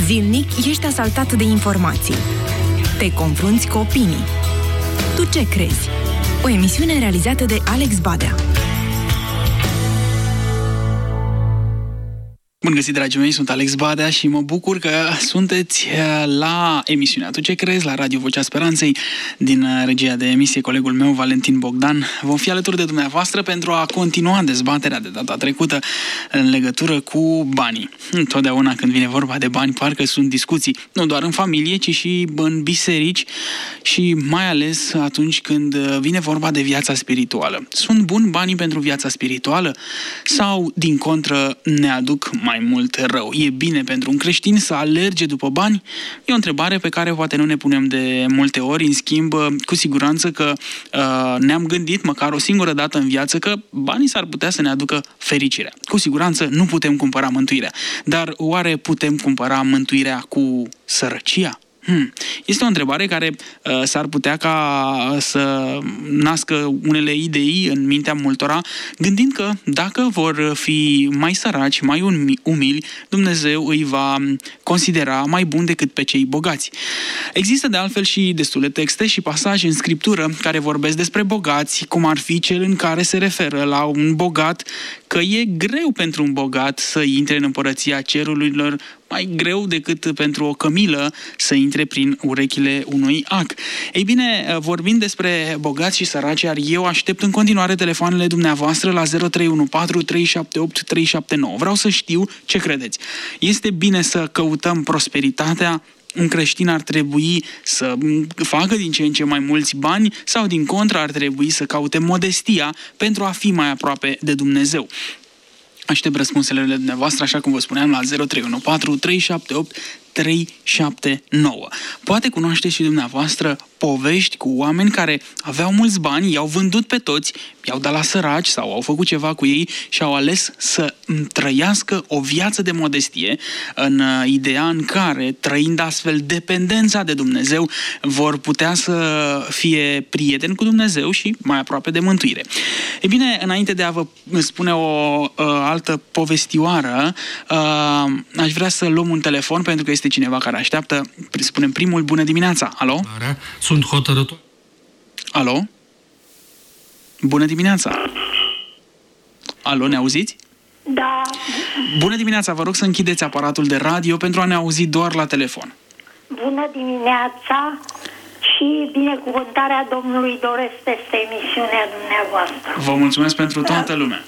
Zilnic ești asaltat de informații. Te confrunți cu opinii. Tu ce crezi? O emisiune realizată de Alex Badea. Bun găsit, dragii mei, sunt Alex Badea și mă bucur că sunteți la emisiunea Tu ce crezi, la Radio Vocea Speranței, din regia de emisie, colegul meu, Valentin Bogdan. Vom fi alături de dumneavoastră pentru a continua dezbaterea de data trecută în legătură cu banii. Întotdeauna când vine vorba de bani, parcă sunt discuții, nu doar în familie, ci și în biserici și mai ales atunci când vine vorba de viața spirituală. Sunt buni banii pentru viața spirituală sau, din contră, ne aduc mai mult rău? E bine pentru un creștin să alerge după bani? E o întrebare pe care poate nu ne punem de multe ori. În schimb, cu siguranță că ne-am gândit măcar o singură dată în viață că banii s-ar putea să ne aducă fericirea. Cu siguranță nu putem cumpăra mântuirea. Dar oare putem cumpăra mântuirea cu sărăcia? Este o întrebare care s-ar putea ca să nască unele idei în mintea multora, gândind că dacă vor fi mai săraci, mai umili, Dumnezeu îi va considera mai buni decât pe cei bogați. Există de altfel și destule texte și pasaje în Scriptură care vorbesc despre bogați, cum ar fi cel în care se referă la un bogat, că e greu pentru un bogat să intre în împărăția cerurilor, mai greu decât pentru o cămilă să intre prin urechile unui ac. Ei bine, vorbind despre bogați și săraci, iar eu aștept în continuare telefoanele dumneavoastră la 0314 378 379. Vreau să știu ce credeți. Este bine să căutăm prosperitatea? Un creștin ar trebui să facă din ce în ce mai mulți bani sau, din contră, ar trebui să caute modestia pentru a fi mai aproape de Dumnezeu? Aștept răspunsurile dumneavoastră, așa cum vă spuneam, la 0314 378 379. Poate cunoașteți și dumneavoastră povești cu oameni care aveau mulți bani, i-au vândut pe toți, i-au dat la săraci sau au făcut ceva cu ei și au ales să trăiască o viață de modestie, în ideea în care, trăind astfel dependența de Dumnezeu, vor putea să fie prieteni cu Dumnezeu și mai aproape de mântuire. Ei bine, înainte de a vă spune o altă povestioară, aș vrea să luăm un telefon pentru că este cineva care așteaptă. Spunem primul. Bună dimineața! Alo? Sunt hotărător. Alo? Bună dimineața! Alo, ne auziți? Da. Bună dimineața! Vă rog să închideți aparatul de radio pentru a ne auzi doar la telefon. Bună dimineața și binecuvântarea Domnului doresc peste emisiunea dumneavoastră. Vă mulțumesc pentru toată lumea.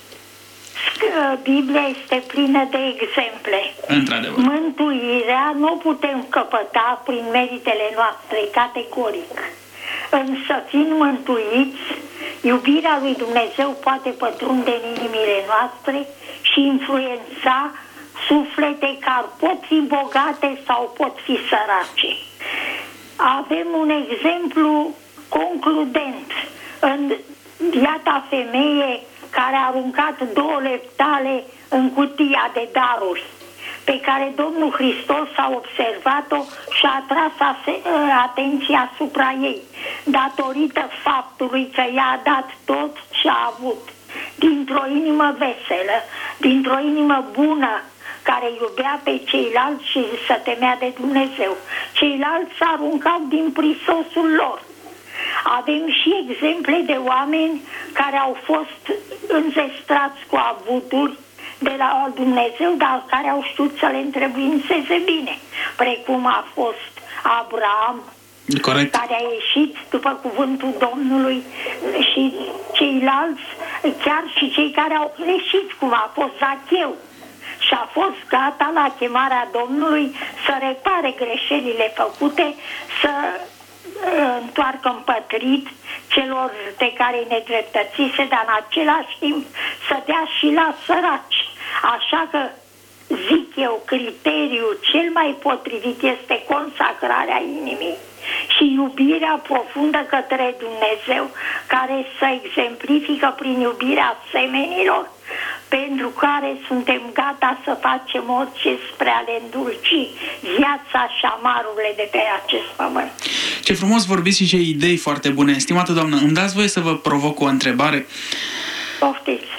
Biblia este plină de exemple. Într-adevăr. Mântuirea nu putem căpăta prin meritele noastre, categoric. Însă, fiind mântuiți, iubirea lui Dumnezeu poate pătrunde în inimile noastre și influența suflete care pot fi bogate sau pot fi sărace. Avem un exemplu concludent în viața femeie care a aruncat 2 leptale în cutia de daruri, pe care Domnul Hristos a observat-o și a atras atenția asupra ei, datorită faptului că i-a dat tot ce a avut, dintr-o inimă veselă, dintr-o inimă bună, care iubea pe ceilalți și se temea de Dumnezeu. Ceilalți aruncau din prisosul lor. Avem și exemple de oameni care au fost înzestrați cu avuturi de la Dumnezeu, dar care au știut să le întrebuințeze bine, precum a fost Abraham, corect, care a ieșit după cuvântul Domnului, și ceilalți, chiar și cei care au greșit, cum a fost Zacheu, și a fost gata la chemarea Domnului să repare greșelile făcute, să întoarcă împătrit celor pe care îi nedreptățise, dar în același timp să dea și la săraci. Așa că, zic eu, criteriul cel mai potrivit este consacrarea inimii și iubirea profundă către Dumnezeu, care să exemplifică prin iubirea semenilor, pentru care suntem gata să facem orice spre a le îndulci viața și amarurile de pe acest pământ. Ce frumos vorbiți și ce idei foarte bune. Stimată doamnă, îmi dați voie să vă provoc o întrebare? Poftiți.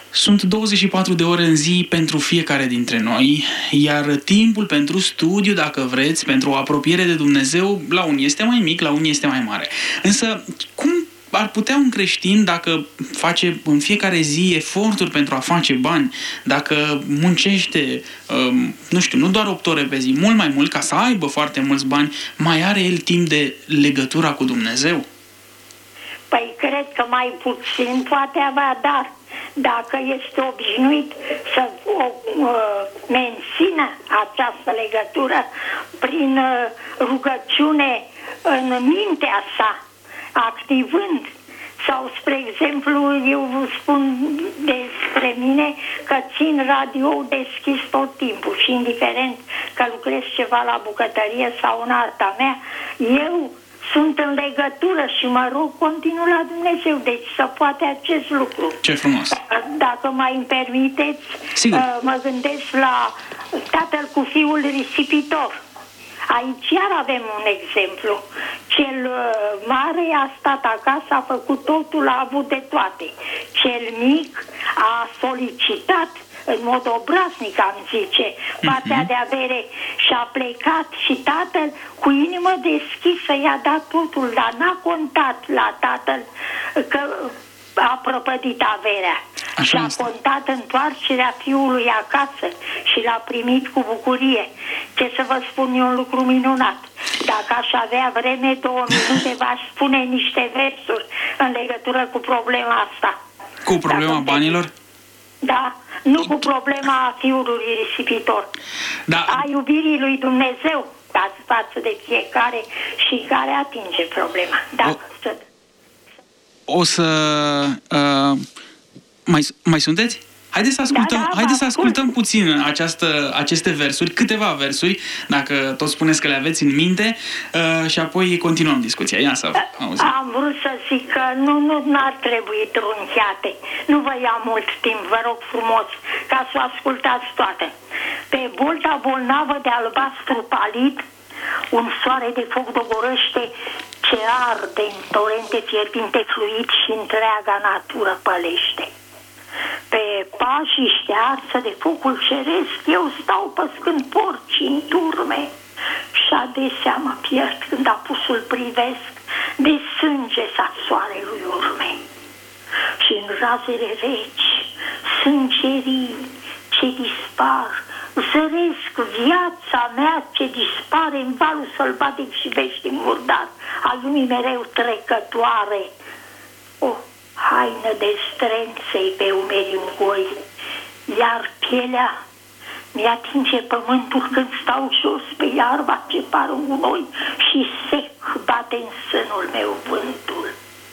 Sunt 24 de ore în zi pentru fiecare dintre noi, iar timpul pentru studiu, dacă vreți, pentru o apropiere de Dumnezeu, la unii este mai mic, la unii este mai mare. Însă, cum ar putea un creștin, dacă face în fiecare zi eforturi pentru a face bani, dacă muncește, nu doar 8 ore pe zi, mult mai mult, ca să aibă foarte mulți bani, mai are el timp de legătura cu Dumnezeu? Păi cred că mai puțin poate avea, dar dacă este obișnuit să mențină această legătură prin rugăciune în mintea sa, activând, sau, spre exemplu, eu spun despre mine că țin radio deschis tot timpul și indiferent că lucrez ceva la bucătărie sau în arta mea, eu sunt în legătură și mă rog continuu la Dumnezeu, deci să poate acest lucru. Ce frumos! Dacă mai îmi permiteți, mă gândesc la tatăl cu fiul risipitor. Aici iar avem un exemplu. Cel mare a stat acasă, a făcut totul, a avut de toate. Cel mic a solicitat în mod obraznic, am zice, partea de avere și a plecat și tatăl cu inimă deschisă i-a dat totul, dar n-a contat la tatăl că a prăpădit averea. Și a contat întoarcerea fiului acasă și l-a primit cu bucurie. Ce să vă spun eu, un lucru minunat. Dacă aș avea vreme, 2 minute, v-aș spune niște versuri în legătură cu problema asta. Cu problema banilor? Da, nu cu problema fiului risipitor. Da. A iubirii lui Dumnezeu față de fiecare și care atinge problema. Mai sunteți? Haideți să ascultăm puțin aceste versuri, câteva versuri, dacă tot spuneți că le aveți în minte, și apoi continuăm discuția. Ia să auzim. Am vrut să zic că nu ar trebui trunchiate. Nu vă ia mult timp, vă rog frumos, ca să o ascultați toate. Pe bolta bolnavă de albastru palid, un soare de foc dogorăște ce arde în torente fierbinte fluid și întreaga natură pălește. Pe pajiște arsă de focul ceresc, eu stau păscând porci în turme și adesea mă pierd când apusul privesc de sânge sa soarelui urme. Și în razele reci, sângerii ce dispar, zăresc viața mea ce dispare în valul sălbatic și veșnic murdar al lumii mereu trecătoare. O haină de strenței pe umerii goi, iar pielea mi-atinge pământul când stau jos pe iarba ce par un gunoi și sec bate în sânul meu vântul.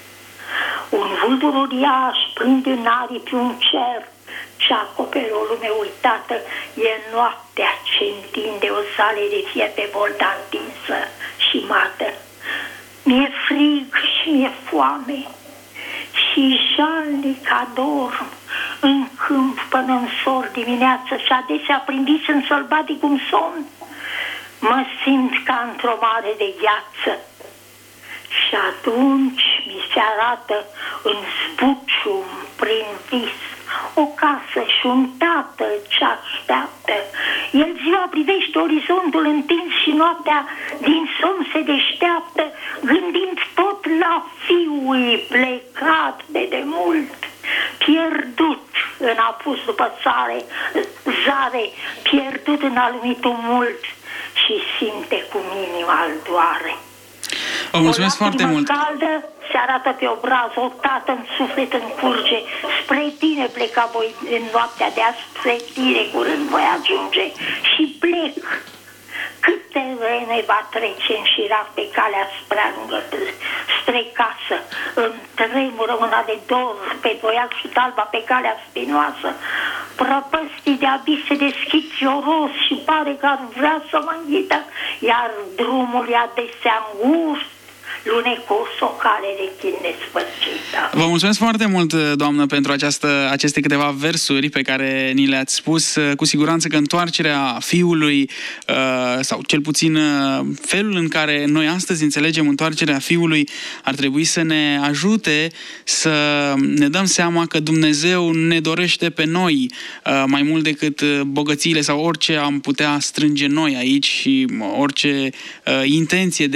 Un vultur uriaș prinde în aripi un cer ce acoperă o lume uitată, e noaptea ce întinde o sale de fier pe volta întinsă și mată. Mi-e frig și mi-e foame și jalnic adorm în câmp până în sor dimineață și adesea prin vis în sălbatic un somn mă simt ca într-o mare de gheață. Și atunci mi se arată în spucium prin vis o casă și un tată ce așteaptă. El ziua privește orizontul întins și noaptea din somn se deșteaptă, gândind tot la fiul plecat de demult, pierdut în apus după zare, pierdut în alumit tumult și simte cum inima îl doare. Vă mulțumesc foarte mult! Caldă se arată pe obraz, o tată în suflet încurge, spre tine pleca voi în noaptea de azi, spre tine curând voi ajunge și plec. Câte vreme va trece în șirac pe calea spre casă, îmi tremură mâna de dor pe voiac și talba pe calea spinoasă, prăpăstii de abis se deschid fioros și pare că ar vrea să mă înghită, iar drumul e adesea îngust lunecos o cale de chin nesfârșită. Vă mulțumesc foarte mult, doamnă, pentru aceste câteva versuri pe care ni le-ați spus. Cu siguranță că întoarcerea Fiului, sau cel puțin felul în care noi astăzi înțelegem întoarcerea Fiului, ar trebui să ne ajute să ne dăm seama că Dumnezeu ne dorește pe noi mai mult decât bogățiile sau orice am putea strânge noi aici și orice intenție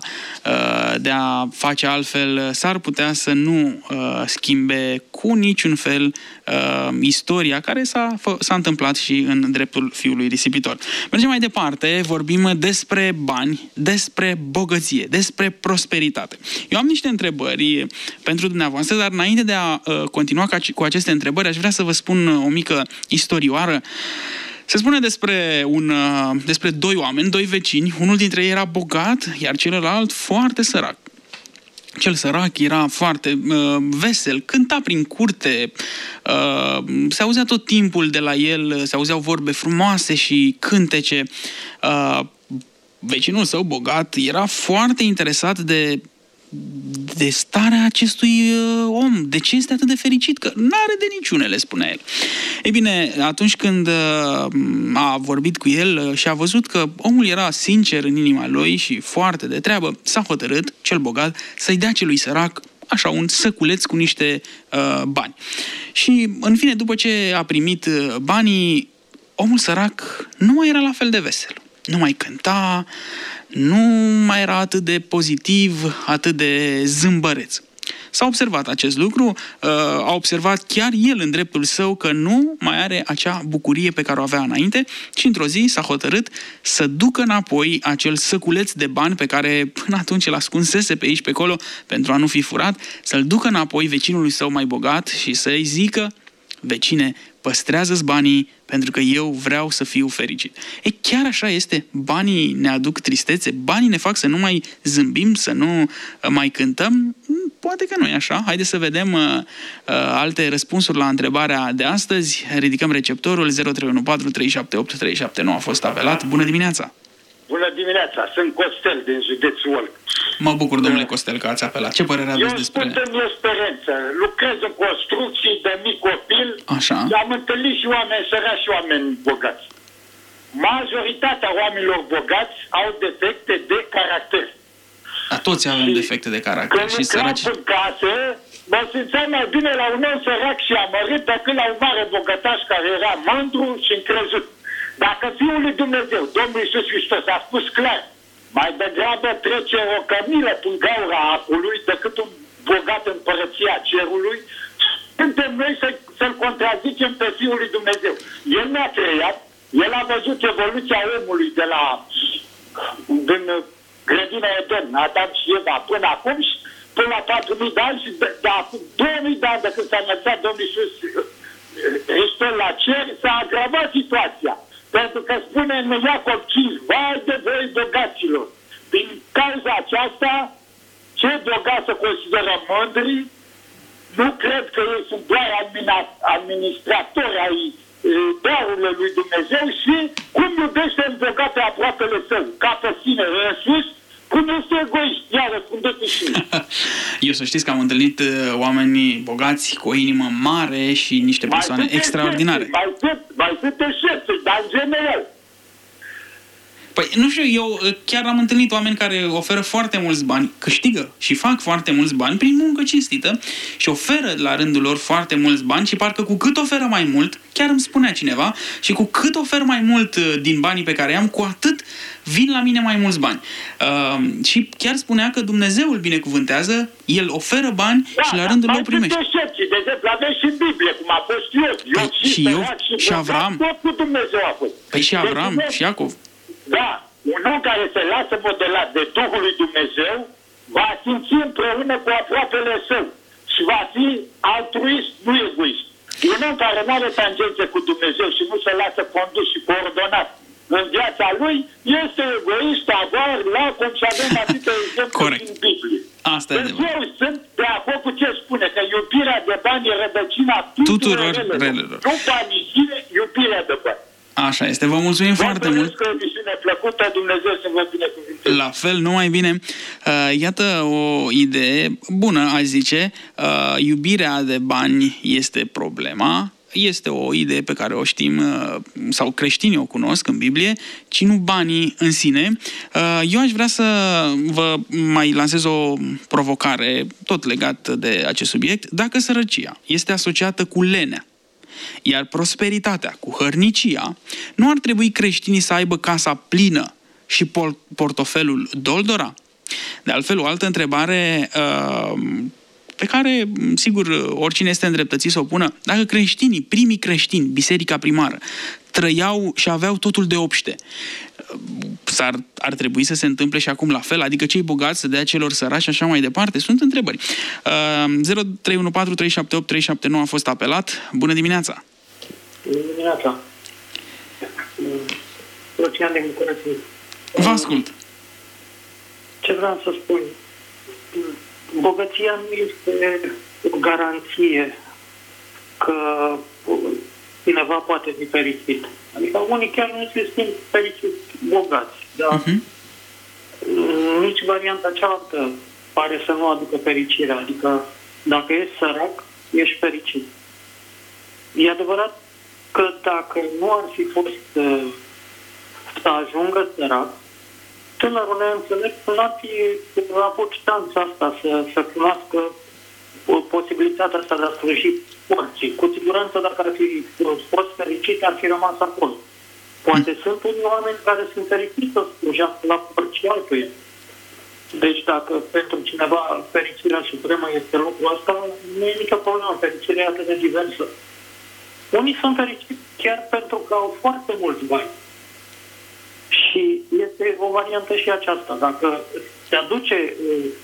de a face altfel s-ar putea să nu schimbe cu niciun fel istoria care s-a întâmplat și în dreptul fiului risipitor. Mergem mai departe, vorbim despre bani, despre bogăție, despre prosperitate. Eu am niște întrebări pentru dumneavoastră, dar înainte de a continua cu aceste întrebări, aș vrea să vă spun o mică istorioară. Se spune despre doi oameni, doi vecini, unul dintre ei era bogat, iar celălalt foarte sărac. Cel sărac era foarte vesel, cânta prin curte, se auzea tot timpul de la el, se auzeau vorbe frumoase și cântece. Vecinul său bogat era foarte interesat de starea acestui om. De ce este atât de fericit? Că n-are de niciunele, spunea el. Ei bine, atunci când a vorbit cu el și a văzut că omul era sincer în inima lui și foarte de treabă, s-a hotărât, cel bogat, să-i dea celui sărac așa un săculeț cu niște bani. Și, în fine, după ce a primit banii, omul sărac nu mai era la fel de vesel. Nu mai cânta, nu mai era atât de pozitiv, atât de zâmbăreț. S-a observat acest lucru, a observat chiar el în dreptul său că nu mai are acea bucurie pe care o avea înainte și într-o zi s-a hotărât să ducă înapoi acel săculeț de bani pe care până atunci îl ascunsese pe aici pe acolo pentru a nu fi furat, să-l ducă înapoi vecinului său mai bogat și să-i zică: vecine, păstrează-ți banii pentru că eu vreau să fiu fericit. Chiar așa este, banii ne aduc tristețe, banii ne fac să nu mai zâmbim, să nu mai cântăm. Poate că nu e așa. Haideți să vedem alte răspunsuri la întrebarea de astăzi. Ridicăm receptorul 0314 378 379 a fost apelat. Bună dimineața! Bună dimineața, sunt Costel din județul Olc. Mă bucur, domnule Costel, că ați apelat. Ce părere aveți despre... Eu sunt în experiență, lucrez în construcții de mic copil. Așa. Și am întâlnit și oameni sărași și oameni bogați. Majoritatea oamenilor bogați au defecte de caracter. Toți avem defecte de caracter. Când și săraci. în casă, mă simțeam mai bine la un om sărac și amărât decât la un mare bogătaș care era mândru și încrezut. Dacă Fiul lui Dumnezeu, Domnul Iisus Hristos, a spus clar, mai degrabă trece o cămilă prin gaura apului decât un bogat în împărăția cerului, suntem noi să-L contrazicem pe Fiul lui Dumnezeu. El ne-a creat, El a văzut evoluția omului din grădina Eden, Adam și Eva, până acum, până la 4.000 de ani și de acum 2.000 de ani de când s-a înălțat Domnul Iisus Hristos la cer, s-a agravat situația. Pentru că spune în Iacob 5, vai de voi bogaților. Din cauza aceasta, cei bogați se consideră mândri, nu cred că ei sunt doar administratori ai darurilor lui Dumnezeu și cum iubește în bogat pe aproapele său, ca pe sine însuși, cum este egoist. Ia răspundeți și Eu să știți că am întâlnit oameni bogați cu o inimă mare și niște persoane extraordinare. Mai sunt excepții, dar în general. Păi, nu știu, eu chiar am întâlnit oameni care oferă foarte mulți bani, câștigă și fac foarte mulți bani prin muncă cinstită și oferă la rândul lor foarte mulți bani și parcă cu cât oferă mai mult, chiar îmi spunea cineva, și cu cât ofer mai mult din banii pe care i-am, cu atât vin la mine mai mulți bani. Și chiar spunea că Dumnezeu îl binecuvântează, El oferă bani și la rândul lor primește. De exemplu, avem și în Biblie, cum a fost eu. Și Avram. Tot cu Dumnezeu a fost. Păi și Avram și Iacov. Da, un om care se lasă modelat de Duhul lui Dumnezeu va simți împreună cu aproapele său și va fi altruist, nu egoist. Un om care nu are tangențe cu Dumnezeu și nu se lasă condus și coordonat în viața lui, este egoist, avar, lacom și avem atâtea exemple din Biblie. Asta e adevărat. Eu sunt de acord cu ce spune, că iubirea de bani e rădăcina tuturor relelor. Nu banii sine, iubirea de bani. Așa este. Vă mulțumim foarte mult. plăcută, Dumnezeu să vă binecuvânteze. La fel, numai bine. Iată o idee bună, aș zice. Iubirea de bani este problema. Este o idee pe care o știm, sau creștinii o cunosc în Biblie, ci nu banii în sine. Eu aș vrea să vă mai lansez o provocare, tot legat de acest subiect. Dacă sărăcia este asociată cu lenea, iar prosperitatea cu hărnicia, nu ar trebui creștinii să aibă casa plină și portofelul doldora? De altfel, o altă întrebare pe care, sigur, oricine este îndreptățit să o pună: dacă creștinii, primii creștini, biserica primară, trăiau și aveau totul de obște, ar trebui să se întâmple și acum la fel? Adică cei bogați să dea celor săraci și așa mai departe? Sunt întrebări. 0314378379 a fost apelat. Bună dimineața! Bună dimineața! Lucian din București. Vă ascult! Ce vreau să spun? Bogăția nu este o garanție că cineva poate fi fericit. Adică unii chiar nu se simt fericiți bogați, dar nici varianta cealaltă pare să nu aducă fericirea. Adică dacă ești sărac, ești fericit. E adevărat că dacă nu ar fi fost să ajungă sărac, tânărul neînțelept n-ar fi avut șansa asta să cunoască posibilitatea asta de a sluji porții. Cu siguranță, dacă ar fi fost fericit, ar fi rămas acolo. Poate sunt unii oameni care sunt fericiți să slujească la porții altuia. Deci dacă pentru cineva fericirea supremă este lucrul ăsta, nu e nicio problemă. Fericirea e atât de diversă. Unii sunt fericiți chiar pentru că au foarte mulți bani. Și este o variantă și aceasta. Dacă se aduce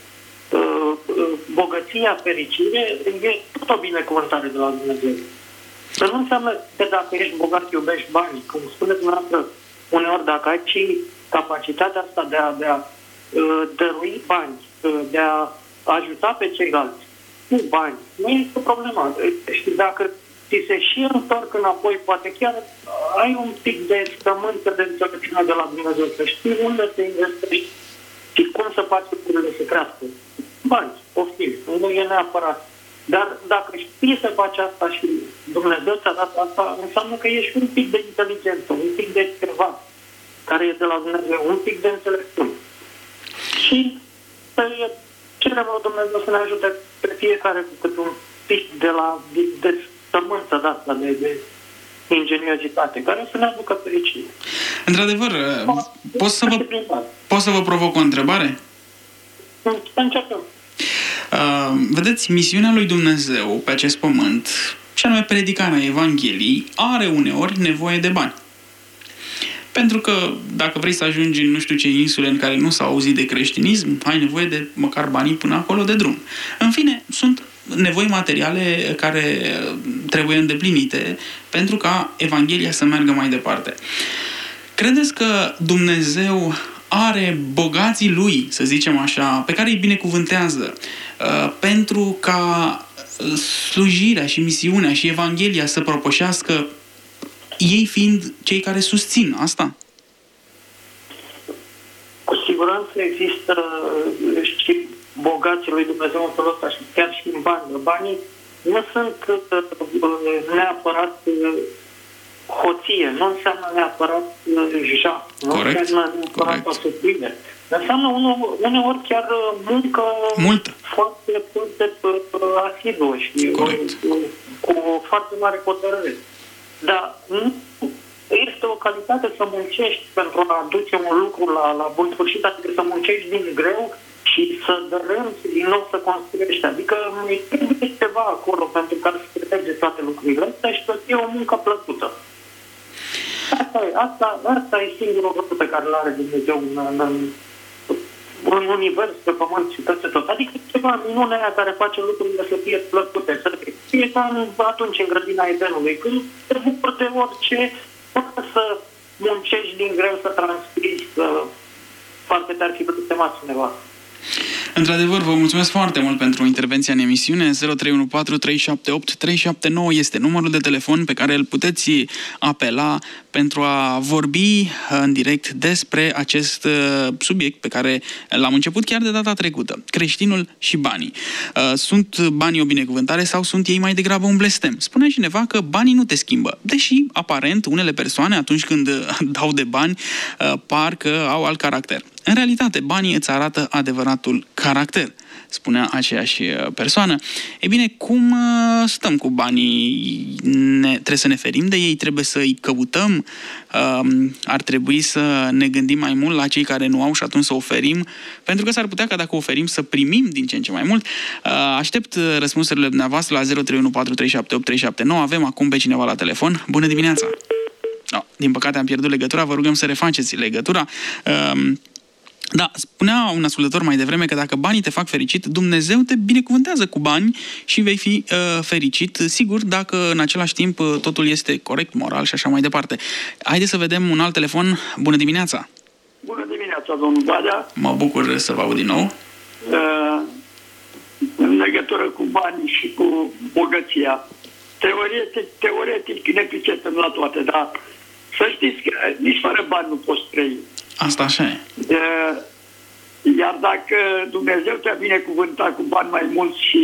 bogăția, fericire, e tot o binecuvântare de la Dumnezeu. Dar nu înseamnă că dacă ești bogat, iubești banii. Cum spuneți dumneavoastră, uneori dacă ai și capacitatea asta de a dărui bani, de a ajuta pe ceilalți cu bani, nu este o problemă. Și dacă ți se și întorc înapoi, poate chiar ai un pic de sămânță de înțelepciune de la Dumnezeu, să știi unde te investești și cum să faci lucrurile să crească. Bani, poftim, nu e neapărat. Dar dacă știi să faci asta și Dumnezeu ți-a dat asta, înseamnă că ești un pic de inteligență, un pic de ceva care e de la Dumnezeu, un pic de înțelepciune. Și să cerem la Dumnezeu să ne ajute pe fiecare cu un pic de sămânță de asta, de ingeniozitate, care să ne aducă fericire. Într-adevăr, pot să vă provoc o întrebare? Să încercăm. Vedeți, misiunea lui Dumnezeu pe acest pământ, și anume predicarea Evangheliei, are uneori nevoie de bani. Pentru că dacă vrei să ajungi în nu știu ce insule în care nu s-a auzit de creștinism, ai nevoie de măcar banii până acolo de drum. În fine, sunt nevoi materiale care trebuie îndeplinite pentru ca Evanghelia să meargă mai departe. Credeți că Dumnezeu are bogații lui, să zicem așa, pe care îi binecuvântează pentru ca slujirea și misiunea și Evanghelia să propășească, ei fiind cei care susțin asta? Cu siguranță există și bogații lui Dumnezeu în felul ăsta și chiar și în bani. Banii nu sunt neapărat hoție, nu înseamnă neapărat jaf, nu înseamnă neapărat asuprire. Înseamnă uneori chiar muncă foarte, foarte asiduă și cu o foarte mare hotărâre. Dar nu este o calitate să muncești pentru a aduce un lucru la bun sfârșit, adică să muncești din greu și să dărâmți din nou să construiești. Adică trebuie ceva acolo pentru care să preterge toate lucrurile astea și să fie o muncă plăcută. Asta e singurul lucru pe care îl are Dumnezeu în univers, pe pământ și peste tot. Adică ceva minune aia care face lucrurile să fie plăcute, să fie ca atunci în grădina Edenului, când te bucuri de orice, poate să muncești din greu, să transpiri, să foarte te-ar fi blestemat cineva. Într-adevăr, vă mulțumesc foarte mult pentru intervenția în emisiune. 0314378379 este numărul de telefon pe care îl puteți apela pentru a vorbi în direct despre acest subiect pe care l-am început chiar de data trecută. Creștinul și banii. Sunt banii o binecuvântare sau sunt ei mai degrabă un blestem? Spunea cineva că banii nu te schimbă. Deși, aparent, unele persoane, atunci când dau de bani, parcă au alt caracter. În realitate, banii îți arată adevăratul caracter, spunea aceeași persoană. Ei bine, cum stăm cu banii? Trebuie să ne ferim de ei? Trebuie să îi căutăm? Ar trebui să ne gândim mai mult la cei care nu au și atunci să oferim? Pentru că s-ar putea ca dacă oferim să primim din ce în ce mai mult. Aștept răspunsurile dumneavoastră la 0314378379. Avem acum pe cineva la telefon. Bună dimineața! Din păcate am pierdut legătura, vă rugăm să refaceți legătura. Da, spunea un ascultător mai devreme că dacă banii te fac fericit, Dumnezeu te binecuvântează cu bani și vei fi fericit, sigur, dacă în același timp totul este corect, moral și așa mai departe. Haideți să vedem un alt telefon. Bună dimineața! Bună dimineața, domnul Badea! Mă bucur să vă aud din nou. În legătură cu banii și cu bogăția, teoretic ne pricepem la toate, dar să știți că nici fără bani nu poți trăi. Asta așa e. Iar dacă Dumnezeu te-a binecuvântat cu bani mai mulți și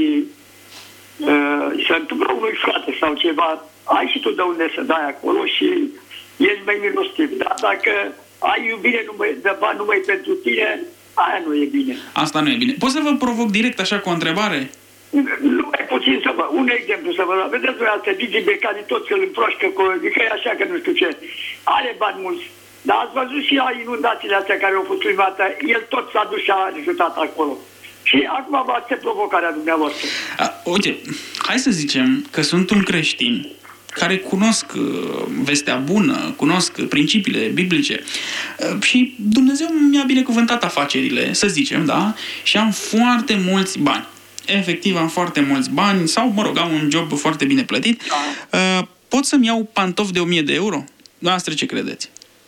se întâmplă unui frate sau ceva, ai și tu de unde să dai acolo și ești mai milostiv. Dar dacă ai iubire de bani numai pentru tine, aia nu e bine. Asta nu e bine. Pot să vă provoc direct așa cu o întrebare? Nu mai puțin să vă... Un exemplu să vă dau. Vedeți voi astea, Gigi Becali, toți îl împroșcă, că e așa că nu știu ce. Are bani mulți. Dar ați văzut și la inundațiile astea care au fost primate, el tot s-a dus și a ajutat acolo. Și acum vă aștept provocarea dumneavoastră. Uite, hai să zicem că sunt un creștin care cunosc vestea bună, cunosc principiile biblice și Dumnezeu mi-a binecuvântat afacerile, să zicem, da? Și am foarte mulți bani. Efectiv, am foarte mulți bani sau, mă rog, am un job foarte bine plătit. Da. Pot să-mi iau pantofi de 1000 de euro? Noastră ce credeți?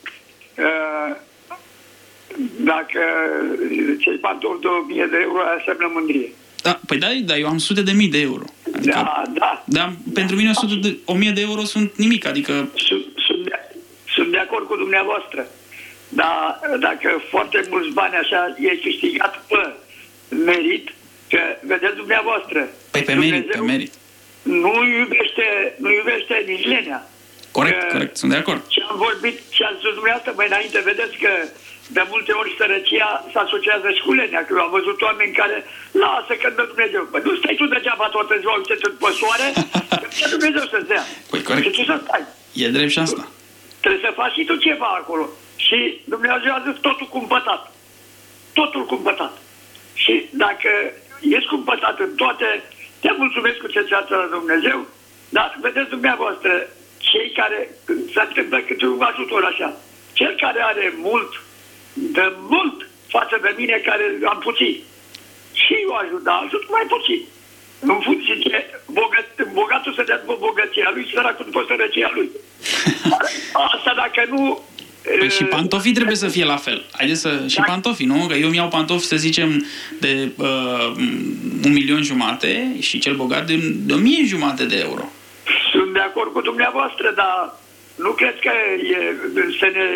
Dacă cei pantofi de 1000 de euro înseamnă mândrie. Da, păi da, eu am sute de mii de euro. Adică, da. Pentru mine 1000 de euro sunt nimic, adică... Sunt de acord cu dumneavoastră. Dar dacă foarte mulți bani așa e câștigat pe merit, că vedeți dumneavoastră... Păi pe merit. Nu iubește nici lenea. Corect, sunt de acord. Și am vorbit și am zis dumneavoastră mai înainte, vedeți că de multe ori sărăcia se asociază și cu lenea, că eu am văzut oameni care lasă că dă Dumnezeu. Păi nu stai tu degeaba toată ziua, uite-te după soare, că Dumnezeu să-ți dea. Păi corect. Și tu să stai. E drept și asta. Trebuie să faci și tu ceva acolo. Și Dumnezeu a zis totul cumpătat. Totul cumpătat. Și dacă ești cumpătat în toate, te mulțumesc cu ce ți-a dat Dumnezeu, dar vedeți dumneavoastră, cei care se întâmplă câte un ajutor așa, cel care are mult, dă mult față de mine care am puțin. Și eu ajut mai puțin. În funcție ce bogatul să dea după bogăția lui, săracul după sărăcia lui. Asta dacă nu... Păi și pantofii trebuie să fie la fel. Haideți și pantofii, nu? Că eu mi iau pantofi, să zicem, de 1.500.000 și cel bogat de 1.500.000 de euro. Sunt de acord cu dumneavoastră, dar nu cred că să ne...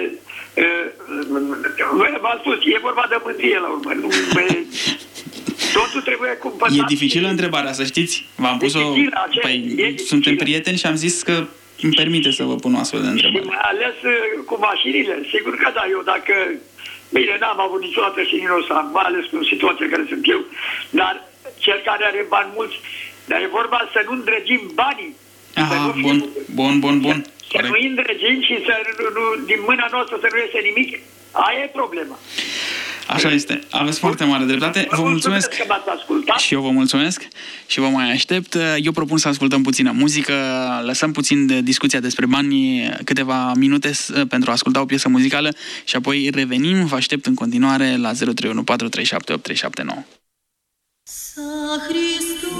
V-am spus, e vorba de mândrie la urmă. Totul trebuie cumpătat. E dificilă întrebarea, să știți. V-am pus-o... Păi, suntem prieteni și am zis că îmi permite să vă pun o astfel de întrebare. Și mai ales cu mașinile. Sigur că da, eu dacă... Bine, n-am avut niciodată și nu o să am, mai ales cu situația care sunt eu, dar cel care are bani mulți, dar e vorba să nu îndrăgim banii. Aha, bun. Să nu îndrăgim și din mâna noastră să nu iese nimic, aia e problema. Așa este. Aveți foarte mare dreptate. Vă mulțumesc că m-ați ascultat. Și eu vă mulțumesc și vă mai aștept. Eu propun să ascultăm puțină muzică, lăsăm puțin de discuția despre bani, câteva minute pentru a asculta o piesă muzicală și apoi revenim. Vă aștept în continuare la 0314378379. Să Hristos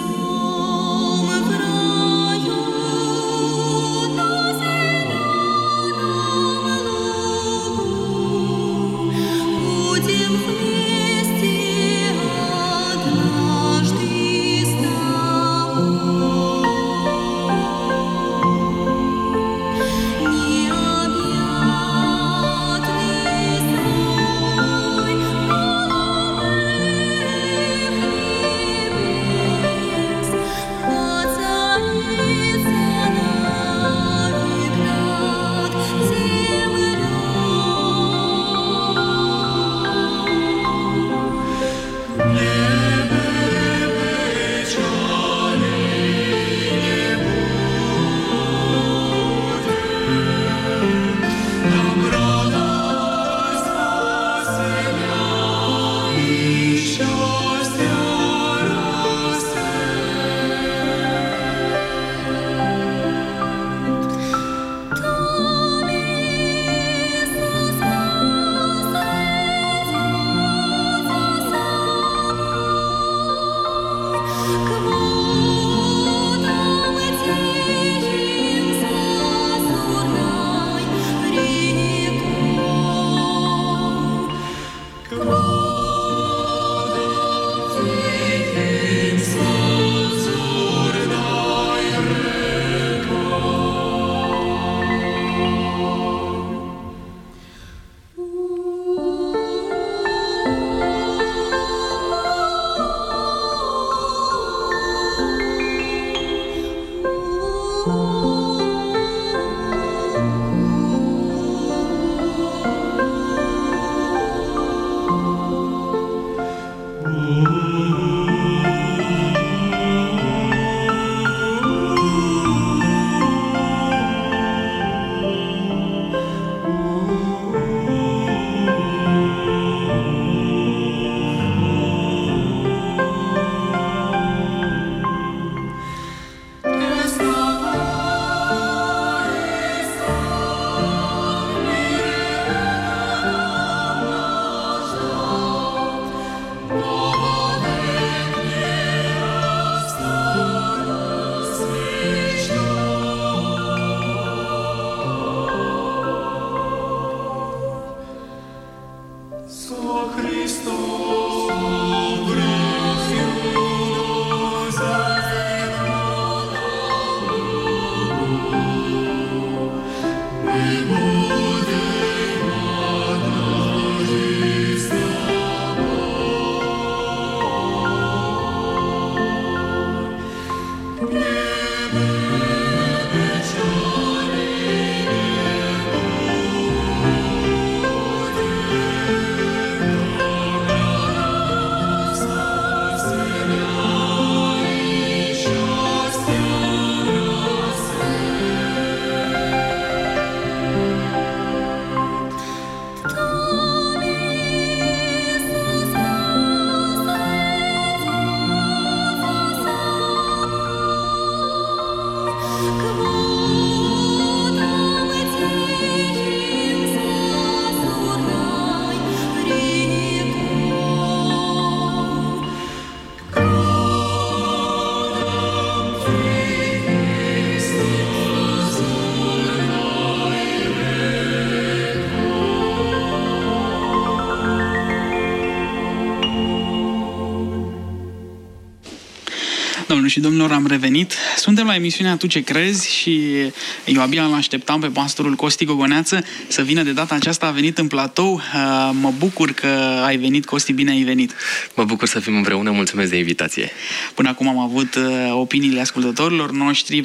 Doamnelor și domnilor, am revenit. Suntem la emisiunea Tu ce crezi și eu abia îl așteptam pe pastorul Costi Gogoneață să vină de data aceasta. A venit în platou. Mă bucur că ai venit, Costi, bine ai venit. Mă bucur să fim împreună, mulțumesc de invitație. Până acum am avut opiniile ascultătorilor noștri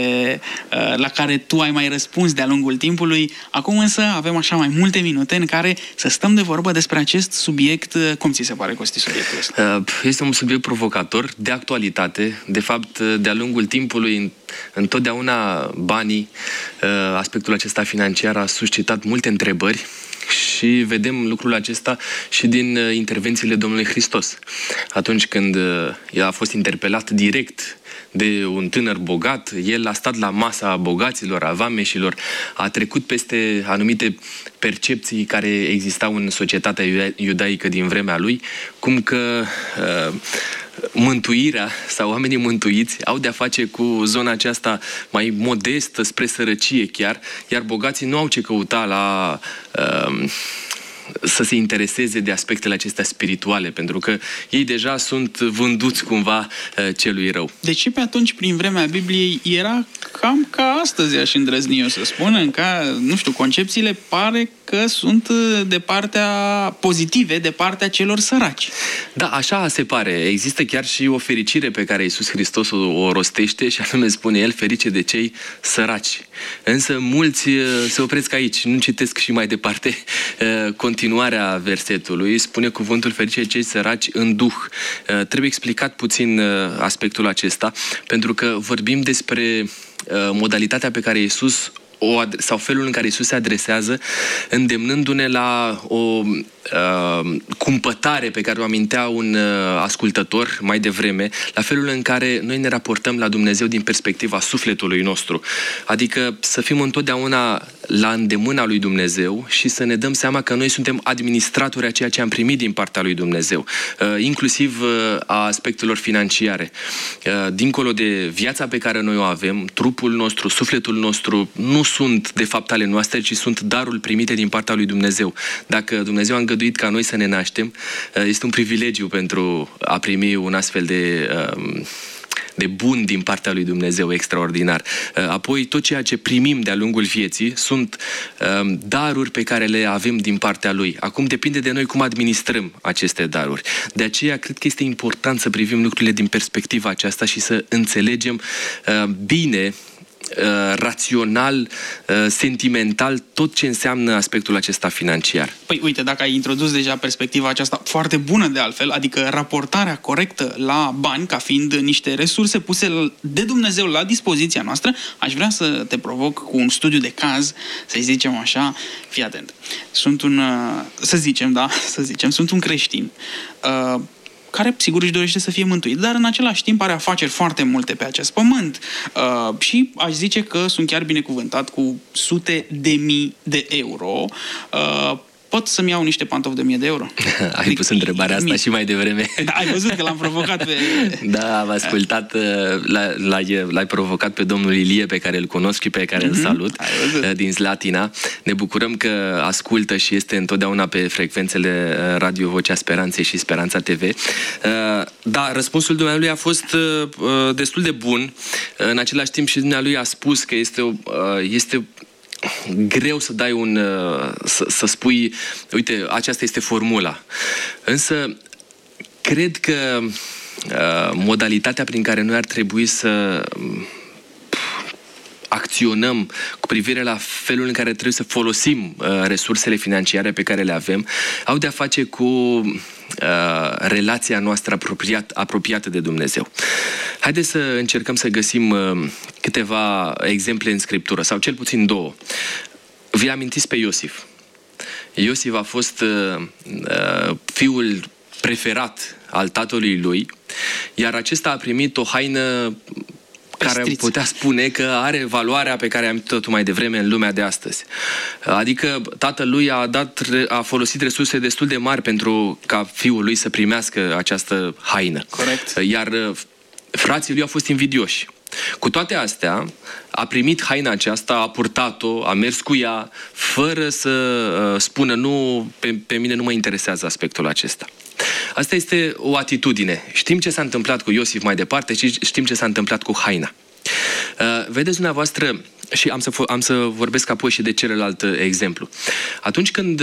la care tu ai mai răspuns de-a lungul timpului. Acum însă avem așa mai multe minute în care să stăm de vorbă despre acest subiect. Cum ți se pare, Costi, subiectul ăsta? Este un subiect provocator, de actualitate. De fapt, de-a lungul timpului, întotdeauna banii, aspectul acesta financiar a suscitat multe întrebări și vedem lucrul acesta și din intervențiile Domnului Hristos. Atunci când el a fost interpelat direct de un tânăr bogat, el a stat la masa bogaților, a vameșilor, a trecut peste anumite percepții care existau în societatea iudaică din vremea lui, cum că mântuirea sau oamenii mântuiți au de-a face cu zona aceasta mai modestă, spre sărăcie chiar, iar bogații nu au ce căuta la să se intereseze de aspectele acestea spirituale, pentru că ei deja sunt vânduți cumva celui rău. Deci și pe atunci, prin vremea Bibliei, era cam ca astăzi, aș îndrăzni eu să spun, în care, nu știu, concepțiile pare că sunt de partea pozitive, de partea celor săraci. Da, așa se pare. Există chiar și o fericire pe care Iisus Hristos o rostește și anume spune El, ferice de cei săraci. Însă mulți se opresc aici, nu citesc și mai departe continuarea versetului. Spune cuvântul ferice de cei săraci în duh. Trebuie explicat puțin aspectul acesta, pentru că vorbim despre modalitatea pe care Iisus sau felul în care Iisus se adresează, îndemnându-ne la o cumpătare pe care o amintea un ascultător mai devreme, la felul în care noi ne raportăm la Dumnezeu din perspectiva sufletului nostru. Adică să fim întotdeauna la îndemâna lui Dumnezeu și să ne dăm seama că noi suntem administratori a ceea ce am primit din partea lui Dumnezeu, inclusiv a aspectelor financiare. Dincolo de viața pe care noi o avem, trupul nostru, sufletul nostru nu sunt de fapt ale noastre, ci sunt darul primite din partea lui Dumnezeu. Dacă Dumnezeu a îngăduit ca noi să ne naștem, este un privilegiu pentru a primi un astfel de bun din partea lui Dumnezeu extraordinar. Apoi, tot ceea ce primim de-a lungul vieții sunt daruri pe care le avem din partea lui. Acum depinde de noi cum administrăm aceste daruri. De aceea, cred că este important să privim lucrurile din perspectiva aceasta și să înțelegem bine, rațional, sentimental, tot ce înseamnă aspectul acesta financiar. Păi uite, dacă ai introdus deja perspectiva aceasta foarte bună de altfel, adică raportarea corectă la bani ca fiind niște resurse puse de Dumnezeu la dispoziția noastră, aș vrea să te provoc cu un studiu de caz, să-i zicem așa, fii atent. Sunt un creștin care, sigur, își dorește să fie mântuit, dar în același timp are afaceri foarte multe pe acest pământ și aș zice că sunt chiar binecuvântat cu sute de mii de euro pot să-mi iau niște pantofi de 1000 de euro? Ai pus întrebarea asta și mai devreme. Da, ai văzut că l-am provocat pe... Da, am ascultat, l-ai provocat pe domnul Ilie, pe care îl cunosc și pe care îl salut, din Slatina. Ne bucurăm că ascultă și este întotdeauna pe frecvențele Radio Vocea Speranței și Speranța TV. Da, răspunsul dumnealui a fost destul de bun. În același timp și dumnealui a spus că este greu să dai să spui, uite, aceasta este formula. Însă, cred că modalitatea prin care noi ar trebui să acționăm cu privire la felul în care trebuie să folosim resursele financiare pe care le avem, au de-a face cu relația noastră apropiată de Dumnezeu. Haideți să încercăm să găsim câteva exemple în Scriptură, sau cel puțin 2. Vi amintiți pe Iosif. Iosif a fost fiul preferat al tatălui lui, iar acesta a primit o haină care putea spune că are valoarea pe care am amintit-o mai devreme în lumea de astăzi. Adică tatăl lui a folosit resurse destul de mari pentru ca fiul lui să primească această haină. Corect. Iar frații lui au fost invidioși. Cu toate astea, a primit haina aceasta, a purtat-o, a mers cu ea, fără să spună nu, pe mine nu mă interesează aspectul acesta. Asta este o atitudine. Știm ce s-a întâmplat cu Iosif mai departe și știm ce s-a întâmplat cu haina. Vedeți dumneavoastră, și am să vorbesc apoi și de celălalt exemplu. Atunci când